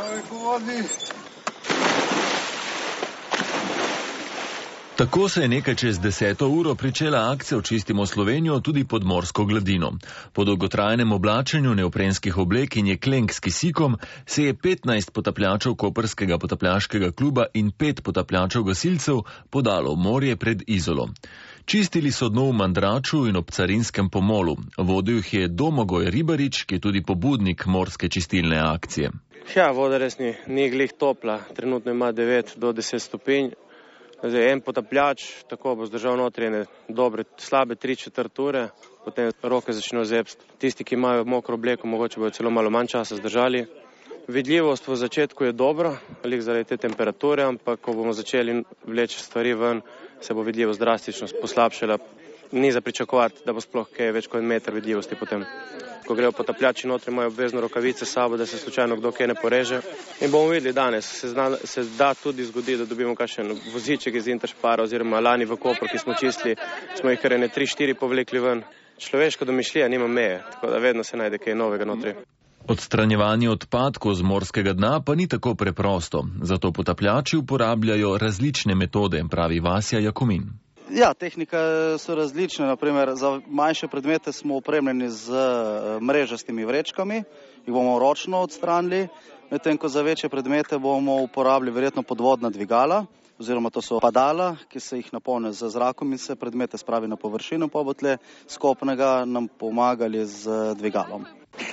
Tako se je nekaj čez 10. uro pričela akcija Očistimo Slovenijo tudi pod morsko gladino. Po dolgotrajnem oblačenju neoprenskih oblek in jeklenk s kisikom se je 15 potapljačev Koprskega potapljaškega kluba in 5 potapljačev gasilcev podalo v morje pred Izolo. Čistili so dno v Mandraču in ob Carinskem pomolu. Vodil jih je Domagoj Ribarič, ki je tudi pobudnik morske čistilne akcije. Ja, voda res ni glih topla. Trenutno ima 9 do 10 stopinj. Zdaj, en potapljač, tako bo zdržal notri dobre, slabe 3/4 ure, potem roke začnejo zebsti. Tisti, ki imajo mokro obleko, mogoče bodo celo malo manj časa zdržali. Vidljivost v začetku je dobra, lik zaradi te temperature, ampak ko bomo začeli vleči stvari ven, se bo vidljivost drastično poslabšala. Ni za pričakovati, da bo sploh kaj več kot 1 meter vidljivosti potem. Ko grejo potapljači notri, imajo obvezno rokavice s sabo, da se slučajno kdo kaj ne poreže. In bomo videli danes, se da tudi zgodi, da dobimo kakšen voziček iz Interspara oziroma lani v Kopru, ki smo čistili, smo jih kar 3-4 povlekli ven. Človeška domišljija nima meje, tako da vedno se najde kaj novega notri. Odstranjevanje odpadkov z morskega dna pa ni tako preprosto, zato potapljači uporabljajo različne metode, pravi Vasja Jakomin. Ja, tehnike so različne. Naprimer, za manjše predmete smo opremljeni z mrežastimi vrečkami, jih bomo ročno odstranili, medtem ko za večje predmete bomo uporabili verjetno podvodna dvigala, oziroma to so padala, ki se jih napolni z zrakom in se predmete spravi na površino, pa bo tle skopnega nam pomagali z dvigalom.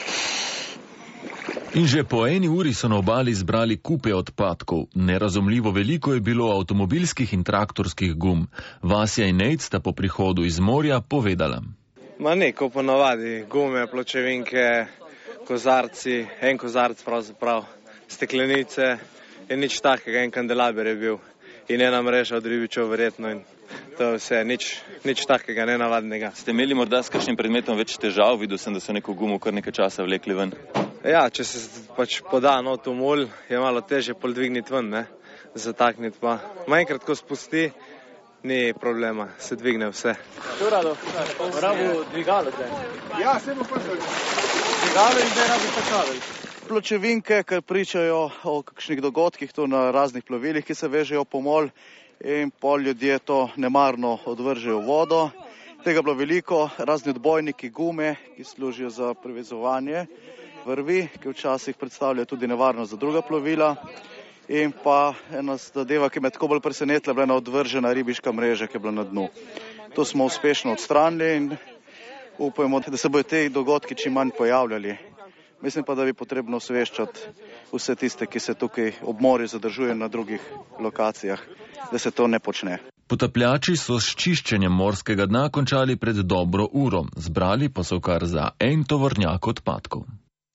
In že po 1 uri so na obali zbrali kupe odpadkov. Nerazumljivo veliko je bilo avtomobilskih in traktorskih gum. Vasja in Nejc sta po prihodu iz morja povedala. Ko ponavadi gume, pločevinke, kozarci, en kozarc pravzaprav, steklenice in nič takega, en kandelaber je bil in ena mreža od ribičev verjetno in to je vse, nič takega, nenavadnega. Ste imeli morda s kakšnim predmetom več težav? Videl sem, da so neko gumo kar nekaj časa vlekli ven. Ja, če se pač poda not v mulj, je malo težje pol dvigniti ven, zatakniti pa. Manjkrat, ko spusti, ni problema, se dvigne vse. Rado, rabu dvigalo zdaj. Ja, se bo prvi. Dvigalo in zdaj rabi takavej. Pločevinke, ker pričajo o kakšnih dogodkih tu na raznih plovilih, ki se vežejo po mol in pol ljudje to nemarno odvržejo v vodo. Tega bilo veliko, razni odbojniki, gume, ki služijo za privezovanje vrvi, ki včasih predstavljajo tudi nevarnost za druga plovila. In pa ena zadeva, ki me tako bolj presenetila, bila ena odvržena ribiška mreža, ki je bila na dnu. To smo uspešno odstranili in upajmo, da se bodo te dogodki čim manj pojavljali. Mislim pa, da bi potrebno osveščati vse tiste, ki se tukaj ob morju zadržujejo na drugih lokacijah, da se to ne počne. Potapljači so s čiščenjem morskega dna končali pred dobro uro, zbrali pa so kar za 1 tovornjak odpadkov.